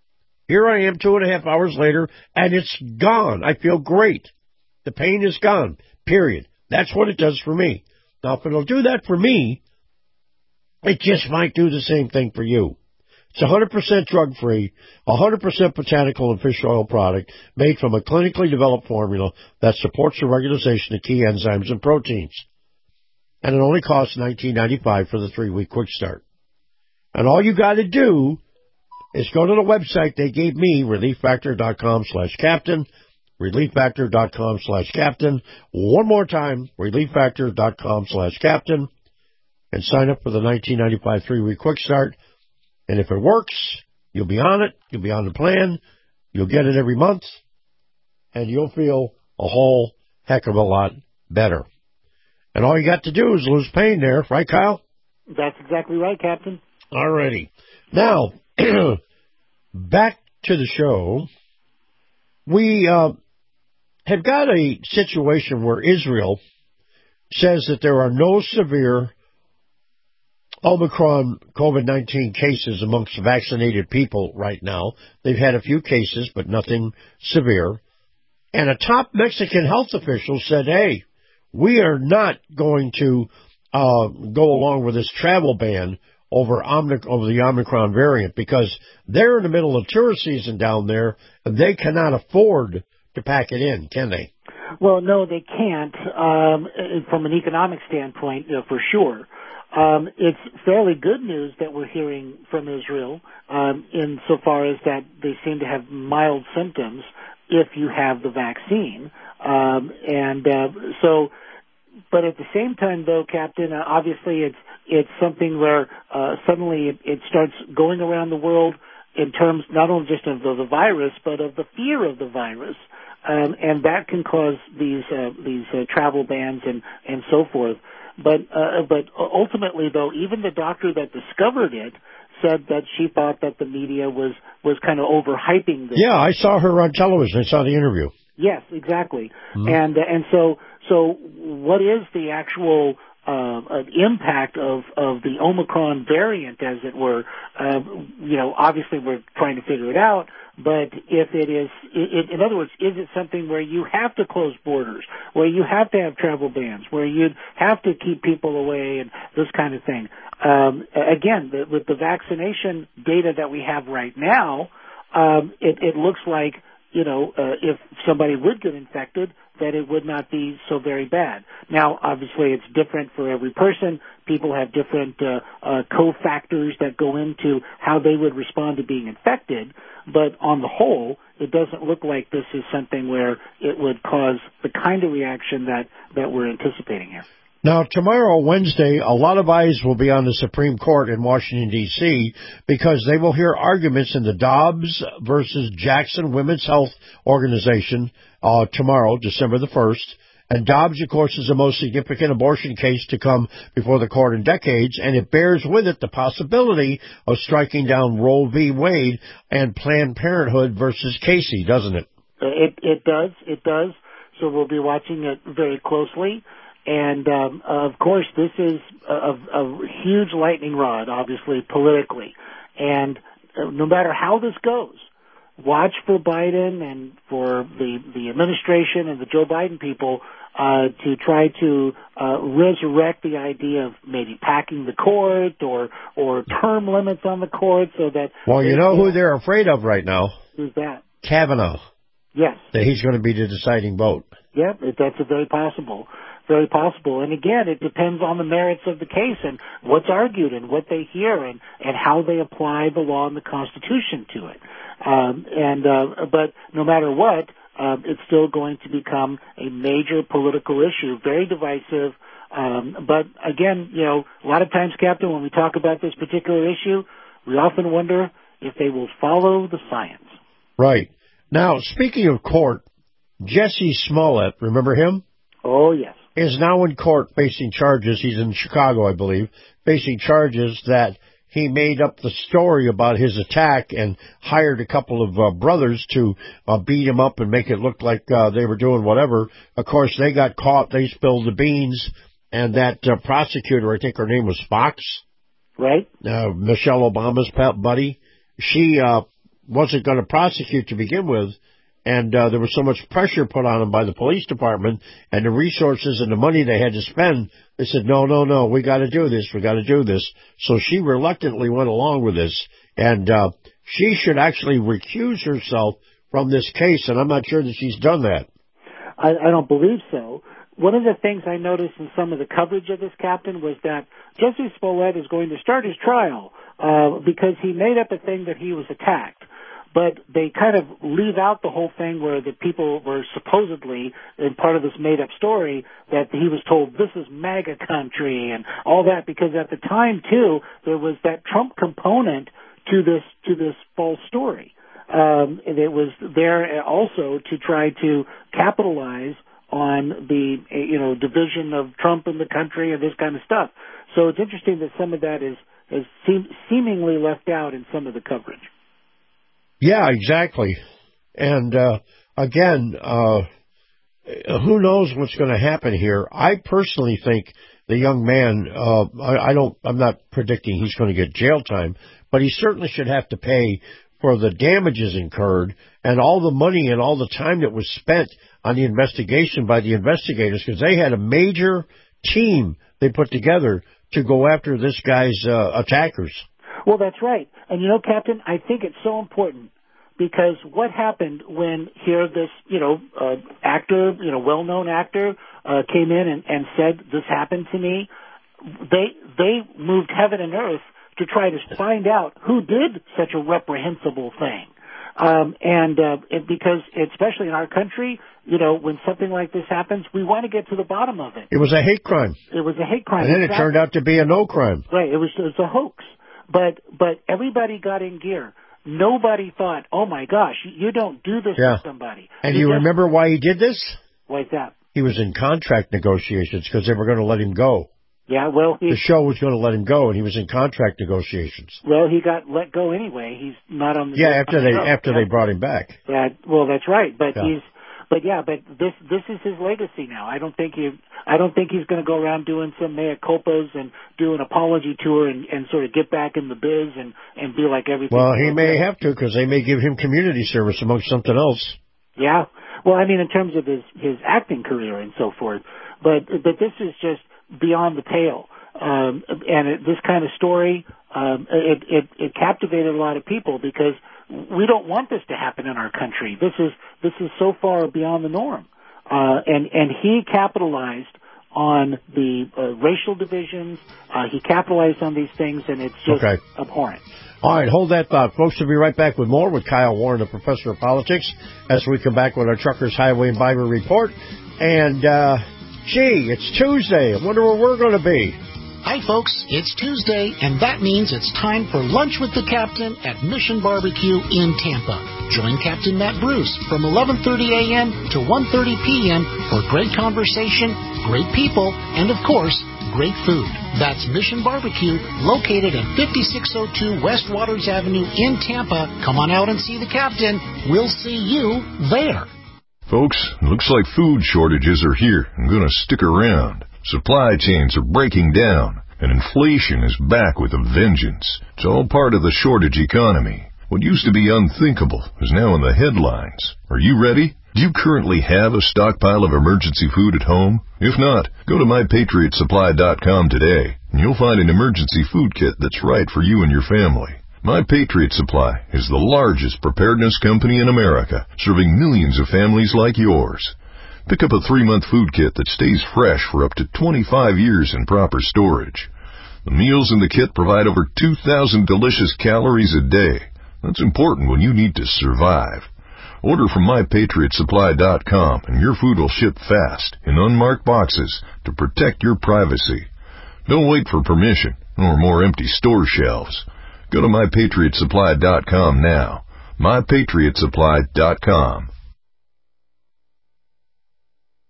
Speaker 5: Here I am 2.5 hours later, and it's gone. I feel great. The pain is gone, period. That's what it does for me. Now, if it'll do that for me, it just might do the same thing for you. It's 100% drug-free, 100% botanical and fish oil product made from a clinically developed formula that supports the regularization of key enzymes and proteins. And it only costs $19.95 for the 3-week quick start. And all you got to do is go to the website they gave me, relieffactor.com/captain, relieffactor.com/captain. One more time, relieffactor.com/captain, and sign up for the $19.95 3-week quick start. And if it works, you'll be on it. You'll be on the plan. You'll get it every month, and you'll feel a whole heck of a lot better. And all you got to do is lose pain there, right, Kyle?
Speaker 6: That's exactly right, Captain.
Speaker 5: All righty. Now, back to the show. We have got a situation where Israel says that there are no severe Omicron COVID-19 cases amongst vaccinated people right now. They've had a few cases, but nothing severe. And a top Mexican health official said, hey, we are not going to go along with this travel ban over the Omicron variant because they're in the middle of tourist season down there, and they cannot afford to pack it in, can they?
Speaker 6: Well, no, they can't from an economic standpoint, for sure. It's fairly good news that we're hearing from Israel insofar as that they seem to have mild symptoms if you have the vaccine. But at the same time, though, Captain, obviously it's something where suddenly it starts going around the world in terms not only just of the virus, but of the fear of the virus. And that can cause these travel bans and so forth. But ultimately, though, even the doctor that discovered it said that she thought that the media was kind of overhyping this.
Speaker 5: Yeah, I saw her on television. I saw the interview.
Speaker 6: Yes, exactly. Mm-hmm. And so what is the actual impact of the Omicron variant, as it were? Obviously we're trying to figure it out. But if it is, in other words, is it something where you have to close borders, where you have to have travel bans, where you have to keep people away and this kind of thing? Again, with the vaccination data that we have right now, it looks like, if somebody would get infected, that it would not be so very bad. Now, obviously, it's different for every person. People have different cofactors that go into how they would respond to being infected. But on the whole, it doesn't look like this is something where it would cause the kind of reaction that we're anticipating here.
Speaker 5: Now, tomorrow, Wednesday, a lot of eyes will be on the Supreme Court in Washington, D.C., because they will hear arguments in the Dobbs versus Jackson Women's Health Organization tomorrow, December the 1st. And Dobbs, of course, is the most significant abortion case to come before the court in decades, and it bears with it the possibility of striking down Roe v. Wade and Planned Parenthood versus Casey, doesn't it?
Speaker 6: It does. So we'll be watching it very closely. And, of course, this is a huge lightning rod, obviously, politically. And no matter how this goes, watch for Biden and for the administration and the Joe Biden people to try to resurrect the idea of maybe packing the court or term limits on the court so that...
Speaker 5: Well, you know who they're afraid of right now?
Speaker 6: Who's that?
Speaker 5: Kavanaugh.
Speaker 6: Yes.
Speaker 5: That he's going to be the deciding vote.
Speaker 6: Yep, that's very possible. Very possible. And again, it depends on the merits of the case and what's argued and what they hear and how they apply the law and the Constitution to it. But no matter what, it's still going to become a major political issue, very divisive. But again, a lot of times, Captain, when we talk about this particular issue, we often wonder if they will follow the science.
Speaker 5: Right. Now, speaking of court, Jesse Smollett, remember him?
Speaker 6: Oh, yes.
Speaker 5: Is now in court facing charges. He's in Chicago, I believe, facing charges that he made up the story about his attack and hired a couple of brothers to beat him up and make it look like they were doing whatever. Of course, they got caught. They spilled the beans. And that prosecutor, I think her name was Fox.
Speaker 6: Right.
Speaker 5: Michelle Obama's buddy. She wasn't going to prosecute to begin with, and there was so much pressure put on them by the police department and the resources and the money they had to spend, they said, no, we got to do this, So she reluctantly went along with this, and she should actually recuse herself from this case, and I'm not sure that she's done that.
Speaker 6: I don't believe so. One of the things I noticed in some of the coverage of this, Captain, was that Jesse Smollett is going to start his trial because he made up a thing that he was attacked. But they kind of leave out the whole thing where the people were supposedly, in part of this made-up story, that he was told, this is MAGA country and all that, because at the time, too, there was that Trump component to this false story. And it was there also to try to capitalize on the, division of Trump in the country and this kind of stuff. So it's interesting that some of that is seemingly left out in some of the coverage.
Speaker 5: Yeah, exactly. And, again, who knows what's going to happen here. I personally think the young man, I'm not predicting he's going to get jail time, but he certainly should have to pay for the damages incurred and all the money and all the time that was spent on the investigation by the investigators, because they had a major team they put together to go after this guy's attackers.
Speaker 6: Well, that's right. And, Captain, I think it's so important because what happened when this, actor, well-known actor, came in and said, this happened to me, they moved heaven and earth to try to find out who did such a reprehensible thing. Because, especially in our country, when something like this happens, we want to get to the bottom of it.
Speaker 5: It was a hate crime.
Speaker 6: It was a hate crime.
Speaker 5: And then it turned out to be a no crime.
Speaker 6: Right. It was a hoax. But everybody got in gear. Nobody thought, oh, my gosh, you don't do this to somebody.
Speaker 5: And you remember why he did this?
Speaker 6: Why's that?
Speaker 5: He was in contract negotiations because they were going to let him go.
Speaker 6: Yeah, well,
Speaker 5: the show was going to let him go, and he was in contract negotiations.
Speaker 6: Well, he got let go anyway. He's not on the
Speaker 5: after they brought him back.
Speaker 6: Well, that's right. But this is his legacy now. I don't think he's going to go around doing some mea culpas and do an apology tour and sort of get back in the biz and be like everything.
Speaker 5: Well, he may have to because they may give him community service amongst something else.
Speaker 6: Yeah. Well, I mean, in terms of his acting career and so forth. But this is just beyond the pale. This kind of story, it captivated a lot of people because we don't want this to happen in our country. This is so far beyond the norm. And he capitalized on the racial divisions. He capitalized on these things, and it's just abhorrent.
Speaker 5: All right, hold that thought. Folks, we'll be right back with more with Kyle Warren, the professor of politics, as we come back with our Truckers, Highway, and Bible Report. And, it's Tuesday. I wonder where we're going to be.
Speaker 9: Hi, folks. It's Tuesday, and that means it's time for Lunch with the Captain at Mission Barbecue in Tampa. Join Captain Matt Bruce from 11:30 a.m. to 1:30 p.m. for great conversation, great people, and, of course, great food. That's Mission Barbecue, located at 5602 West Waters Avenue in Tampa. Come on out and see the Captain. We'll see you there.
Speaker 3: Folks, looks like food shortages are here and going to stick around. Supply chains are breaking down, and inflation is back with a vengeance. It's all part of the shortage economy. What used to be unthinkable is now in the headlines. Are you ready? Do you currently have a stockpile of emergency food at home? If not, go to MyPatriotSupply.com today, and you'll find an emergency food kit that's right for you and your family. My Patriot Supply is the largest preparedness company in America, serving millions of families like yours. Pick up a 3-month food kit that stays fresh for up to 25 years in proper storage. The meals in the kit provide over 2,000 delicious calories a day. That's important when you need to survive. Order from MyPatriotSupply.com and your food will ship fast in unmarked boxes to protect your privacy. Don't wait for permission or more empty store shelves. Go to MyPatriotSupply.com now. MyPatriotSupply.com.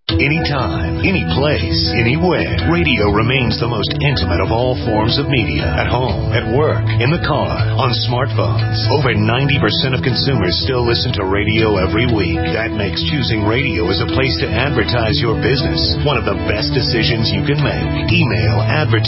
Speaker 2: Anytime, any place, anywhere, radio remains the most intimate of all forms of media. At home, at work, in the car, on smartphones. Over 90% of consumers still listen to radio every week. That makes choosing radio as a place to advertise your business one of the best decisions you can make. Email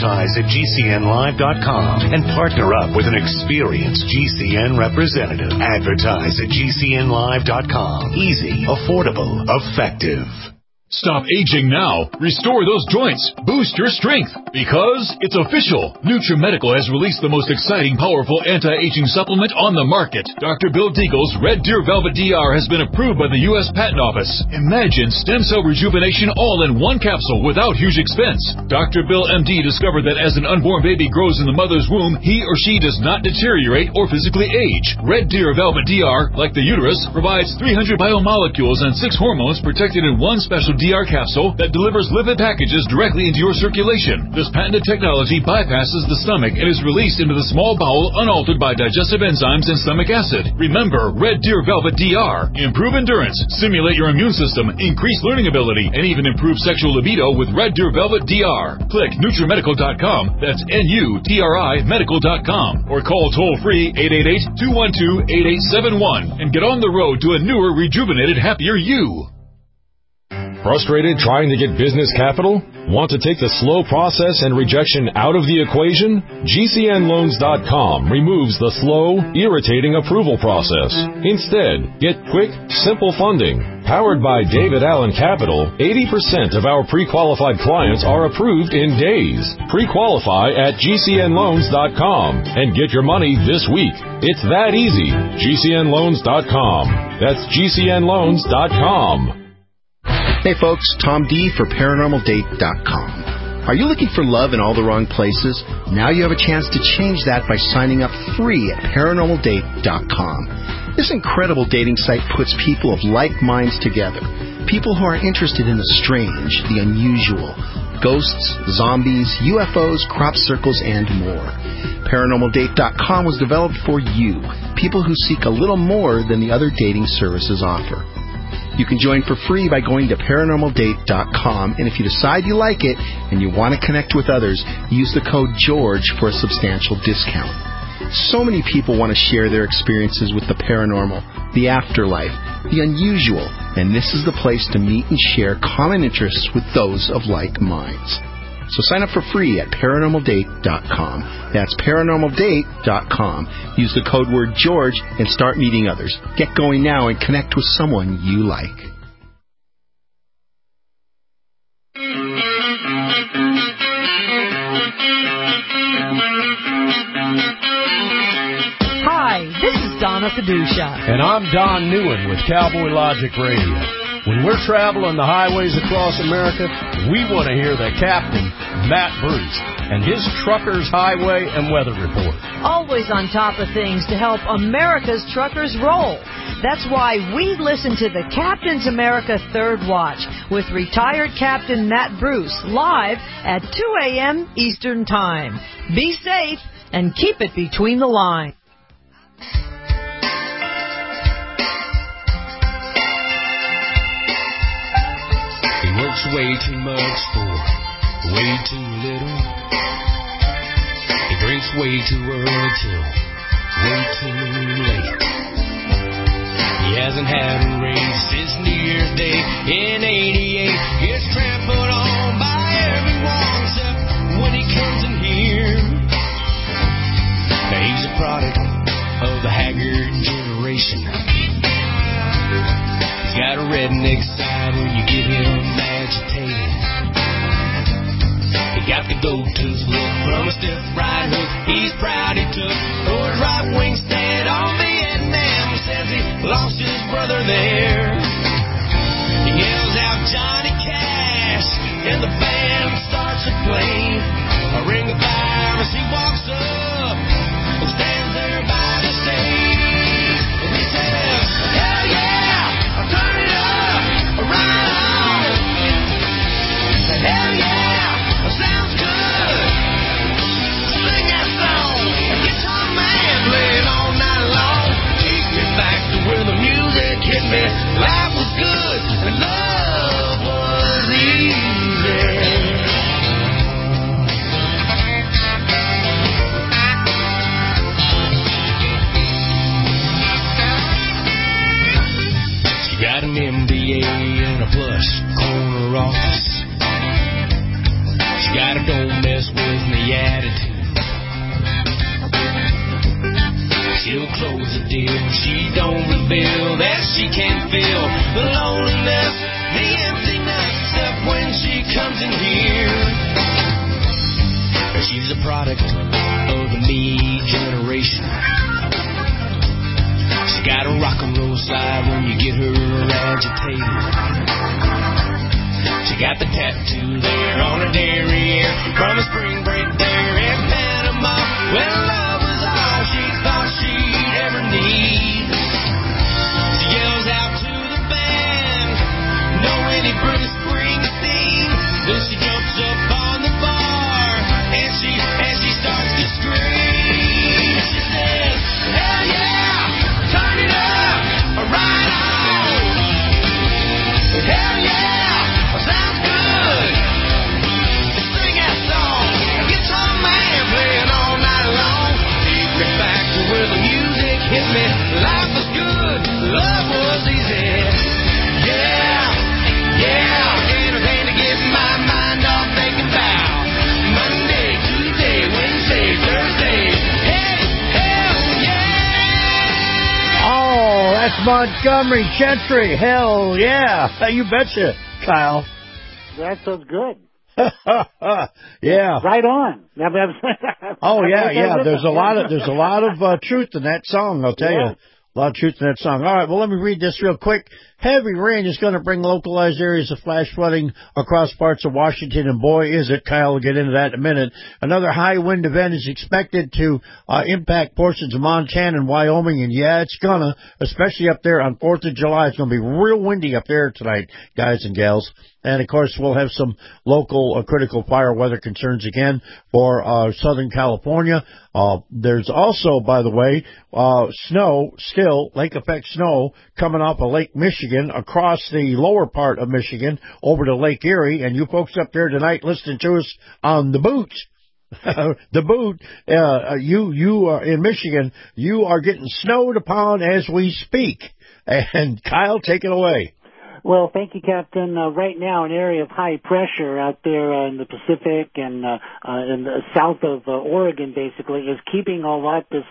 Speaker 2: advertise@gcnlive.com and partner up with an experienced GCN representative. Advertise at gcnlive.com. Easy, affordable, effective.
Speaker 1: Stop aging now. Restore those joints. Boost your strength. Because it's official. NutriMedical has released the most exciting, powerful anti-aging supplement on the market. Dr. Bill Deagle's Red Deer Velvet DR has been approved by the U.S. Patent Office. Imagine stem cell rejuvenation all in one capsule without huge expense. Dr. Bill MD discovered that as an unborn baby grows in the mother's womb, he or she does not deteriorate or physically age. Red Deer Velvet DR, like the uterus, provides 300 biomolecules and 6 hormones protected in one special DR capsule that delivers lipid packages directly into your circulation. This patented technology bypasses the stomach and is released into the small bowel unaltered by digestive enzymes and stomach acid. Remember, Red Deer Velvet DR. Improve endurance, stimulate your immune system, increase learning ability, and even improve sexual libido with Red Deer Velvet DR. Click NutriMedical.com, that's NUTRI Medical.com, or call toll-free 888-212-8871 and get on the road to a newer, rejuvenated, happier you.
Speaker 22: Frustrated trying to get business capital? Want to take the slow process and rejection out of the equation? GCNLoans.com removes the slow, irritating approval process. Instead, get quick, simple funding. Powered by David Allen Capital, 80% of our pre-qualified clients are approved in days. Pre-qualify at GCNLoans.com and get your money this week. It's that easy. GCNLoans.com. That's GCNLoans.com.
Speaker 23: Hey folks, Tom D for ParanormalDate.com. Are you looking for love in all the wrong places? Now you have a chance to change that by signing up free at ParanormalDate.com. This incredible dating site puts people of like minds together. People who are interested in the strange, the unusual, ghosts, zombies, UFOs, crop circles, and more. ParanormalDate.com was developed for you, people who seek a little more than the other dating services offer. You can join for free by going to ParanormalDate.com, and if you decide you like it and you want to connect with others, use the code GEORGE for a substantial discount. So many people want to share their experiences with the paranormal, the afterlife, the unusual, and this is the place to meet and share common interests with those of like minds. So sign up for free at ParanormalDate.com. That's ParanormalDate.com. Use the code word George and start meeting others. Get going now and connect with someone you like.
Speaker 16: Hi, this is Donna Fiducia.
Speaker 24: And I'm Don Newen with Cowboy Logic Radio. When we're traveling the highways across America, we want to hear the Captain, Matt Bruce, and his Truckers Highway and Weather Report.
Speaker 16: Always on top of things to help America's truckers roll. That's why we listen to the Captain's America Third Watch with retired Captain Matt Bruce live at 2 a.m. Eastern Time. Be safe and keep it between the lines.
Speaker 25: Works way too much for way too little. He drinks way too early till way too late. He hasn't had a raise since New Year's Day in '88. Gets trampled on by everyone except when he comes in here. Now he's a product of the haggard generation. He's got a redneck side when you get him agitated. He got the go-tooth look from a stiff right hook. He's proud he took for his right wing stand on Vietnam. Says he lost his brother there. He yells out Johnny Cash, and the band starts to play. A ring of fire as he walks up and stands there by the stage. And he says, hell yeah! Turn it up, right on. Hell yeah, sounds good. she can feel the loneliness, the emptiness, except when she comes in here. She's a product of the me generation. She got a rock and roll side when you get her agitated. She got the tattoo there on her derriere from a spring break there in Panama, when love was all she thought she'd ever need. She yells out to the band, "No any Bruce Springsteen." Then she jumps up on the bar and she starts to scream. She says, "Hell yeah, turn it up, right on. Hell yeah, sounds good. Sing that song, guitar man playing all night long. Take me back to where the music hit me. Life was good, love was easy. Yeah, yeah, anything to get my mind off thinking about Monday, Tuesday, Wednesday, Thursday. Hey, hell yeah!"
Speaker 5: Oh, that's Montgomery Gentry. Hell yeah. You betcha, Kyle.
Speaker 6: That sounds good.
Speaker 5: Yeah.
Speaker 6: Right on.
Speaker 5: Oh yeah. There's a lot of truth in that song, I'll tell you. A lot of truth in that song. All right, well, let me read this real quick. Heavy rain is going to bring localized areas of flash flooding across parts of Washington, and boy, is it. Kyle will get into that in a minute. Another high wind event is expected to impact portions of Montana and Wyoming, and yeah, it's gonna, especially up there on 4th of July. It's going to be real windy up there tonight, guys and gals. And, of course, we'll have some local critical fire weather concerns again for Southern California. There's also, by the way, snow, still, lake effect snow, coming off of Lake Michigan across the lower part of Michigan over to Lake Erie. And you folks up there tonight listening to us on the boot. The boot, you are in Michigan, you are getting snowed upon as we speak. And, Kyle, take it away.
Speaker 6: Well, thank you, Captain. Right now, an area of high pressure out there in the Pacific and in the south of Oregon, basically, is keeping a lot this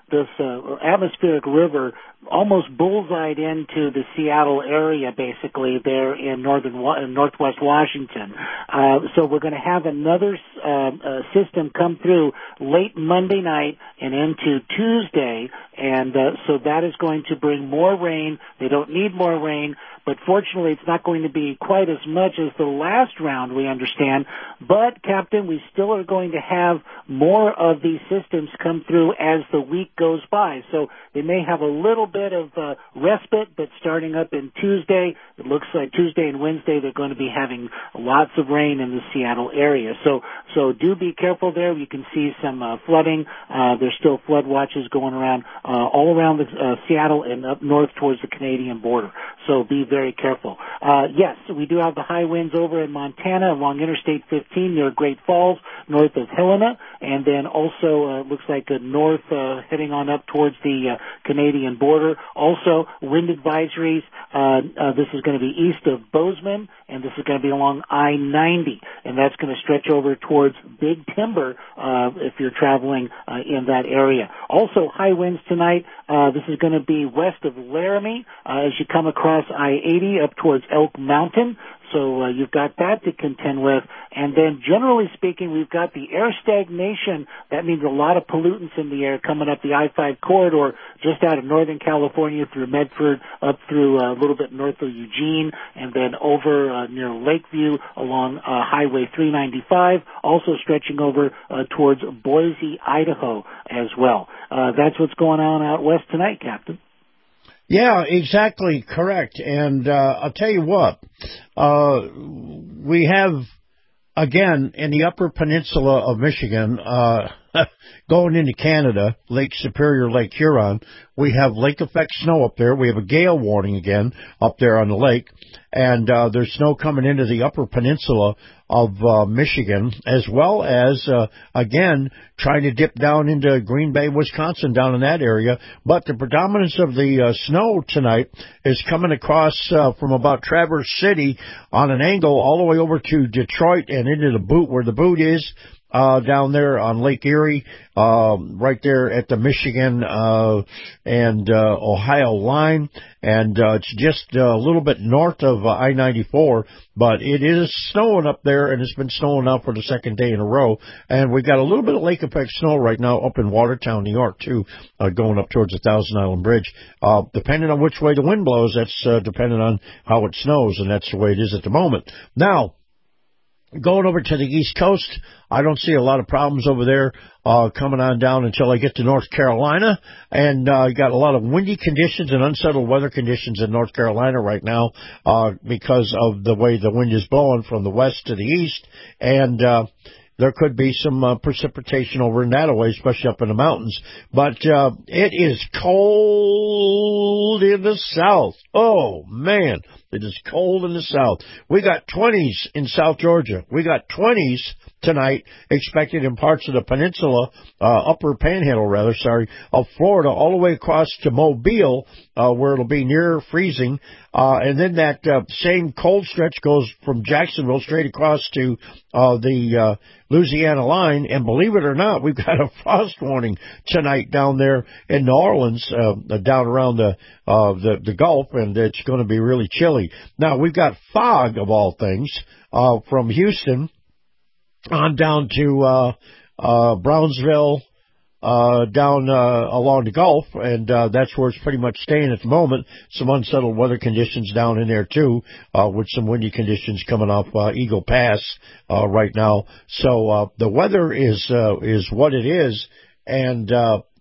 Speaker 6: atmospheric river almost bullseyed into the Seattle area, basically, there in northwest Washington. So we're going to have another system come through late Monday night and into Tuesday, and so that is going to bring more rain. They don't need more rain, but fortunately it's not going to be quite as much as the last round, we understand. But, Captain, we still are going to have more of these systems come through as the week goes by. So they may have a little bit of respite, but starting up in Tuesday, it looks like Tuesday and Wednesday they're going to be having lots of rain in the Seattle area. So do be careful there. You can see some flooding. There's still flood watches going around all around Seattle and up north towards the Canadian border. So be very careful. Yes, we do have the high winds over in Montana along Interstate 15 near Great Falls, north of Helena, and then also looks like north heading on up towards the Canadian border. Also, wind advisories. This is going to be east of Bozeman, and this is going to be along I-90, and that's going to stretch over towards Big Timber if you're traveling in that area. Also, high winds tonight. This is going to be west of Laramie as you come across I-80 up towards Elk Mountain. So you've got that to contend with. And then generally speaking, we've got the air stagnation. That means a lot of pollutants in the air coming up the I-5 corridor just out of Northern California through Medford, up through a little bit north of Eugene, and then over near Lakeview along Highway 395, also stretching over towards Boise, Idaho as well. That's what's going on out west tonight, Captain.
Speaker 5: Yeah, exactly correct. And I'll tell you what, we have, again, in the upper peninsula of Michigan, going into Canada, Lake Superior, Lake Huron, we have lake effect snow up there. We have a gale warning again up there on the lake. And there's snow coming into the upper peninsula of Michigan, as well as, again, trying to dip down into Green Bay, Wisconsin, down in that area. But the predominance of the snow tonight is coming across from about Traverse City on an angle all the way over to Detroit and into the boot, where the boot is. down there on Lake Erie, right there at the Michigan and Ohio line, and it's just a little bit north of I-94, but it is snowing up there, and it's been snowing now for the second day in a row, and we got a little bit of lake effect snow right now up in Watertown, New York, too, going up towards the Thousand Island Bridge. Depending on which way the wind blows, that's depending on how it snows, and that's the way it is at the moment. Now, going over to the East Coast, I don't see a lot of problems over there coming on down until I get to North Carolina. And you got a lot of windy conditions and unsettled weather conditions in North Carolina right now because of the way the wind is blowing from the west to the east. And there could be some precipitation over in that way, especially up in the mountains. But it is cold in the south. Oh, man. It is cold in the south. We got 20s in South Georgia. We got 20s tonight expected in parts of the peninsula, upper panhandle of Florida, all the way across to Mobile, where it'll be near freezing. And then that same cold stretch goes from Jacksonville straight across to the Louisiana line. And believe it or not, we've got a frost warning tonight down there in New Orleans, down around the Gulf, and it's going to be really chilly. Now, we've got fog, of all things, from Houston on down to Brownsville, down along the Gulf, and that's where it's pretty much staying at the moment. Some unsettled weather conditions down in there, too, with some windy conditions coming off Eagle Pass right now. So the weather is what it is, and,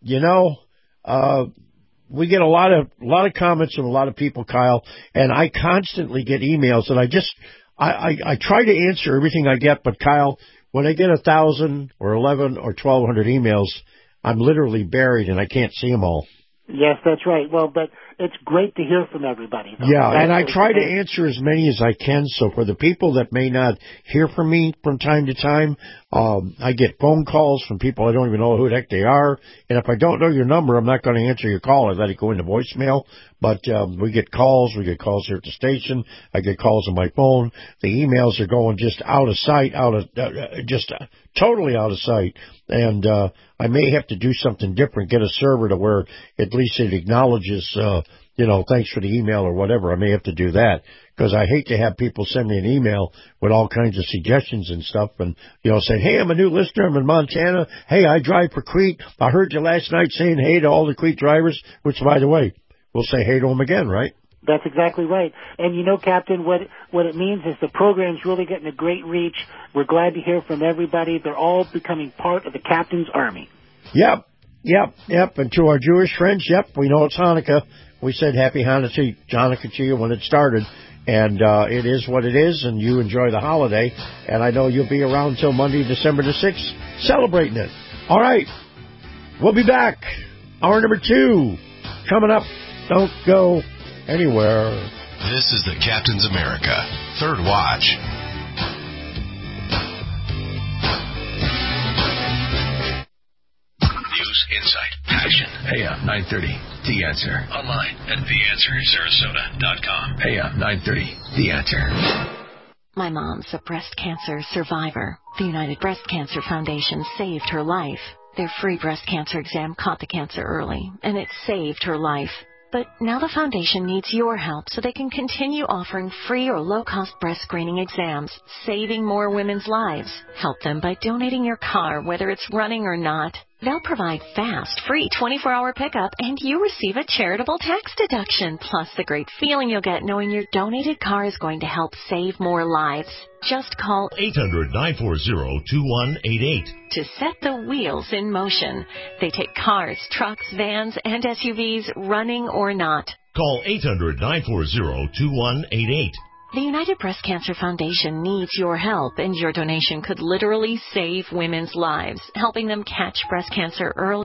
Speaker 5: we get a lot of comments from a lot of people, Kyle, and I constantly get emails, and I try to answer everything I get, but Kyle, when I get 1,000 or 11 or 1,200 emails, I'm literally buried and I can't see them all.
Speaker 6: Yes, that's right. Well, but it's great to hear from everybody, though.
Speaker 5: Yeah, and I try to answer as many as I can. So for the people that may not hear from me from time to time, I get phone calls from people I don't even know who the heck they are. And if I don't know your number, I'm not going to answer your call. I let it go into voicemail. But we get calls. We get calls here at the station. I get calls on my phone. The emails are going just out of sight, totally out of sight. And I may have to do something different, get a server to where at least it acknowledges, thanks for the email or whatever. I may have to do that because I hate to have people send me an email with all kinds of suggestions and stuff and, saying, hey, I'm a new listener. I'm in Montana. Hey, I drive for Crete. I heard you last night saying hey to all the Crete drivers, which, by the way, we'll say hey to them again, right?
Speaker 6: That's exactly right. And Captain, what it means is the program's really getting a great reach. We're glad to hear from everybody. They're all becoming part of the Captain's Army.
Speaker 5: Yep. And to our Jewish friends, we know it's Hanukkah. We said happy Hanukkah to you when it started. And it is what it is, and you enjoy the holiday. And I know you'll be around until Monday, December the 6th, celebrating it. All right. We'll be back. Hour number 2 coming up. Don't go anywhere.
Speaker 2: This is the Captain's America Third Watch. News, insight, passion. AM 930, The Answer. Online at TheAnswerSarasota.com. AM 930, The Answer.
Speaker 4: My mom's a breast cancer survivor. The United Breast Cancer Foundation saved her life. Their free breast cancer exam caught the cancer early, and it saved her life. But now the foundation needs your help so they can continue offering free or low-cost breast screening exams, saving more women's lives. Help them by donating your car, whether it's running or not. They'll provide fast, free 24-hour pickup, and you receive a charitable tax deduction, plus the great feeling you'll get knowing your donated car is going to help save more lives. Just call
Speaker 2: 800-940-2188
Speaker 4: to set the wheels in motion. They take cars, trucks, vans, and SUVs, running or not.
Speaker 2: Call 800-940-2188.
Speaker 4: The United Breast Cancer Foundation needs your help, and your donation could literally save women's lives, helping them catch breast cancer early.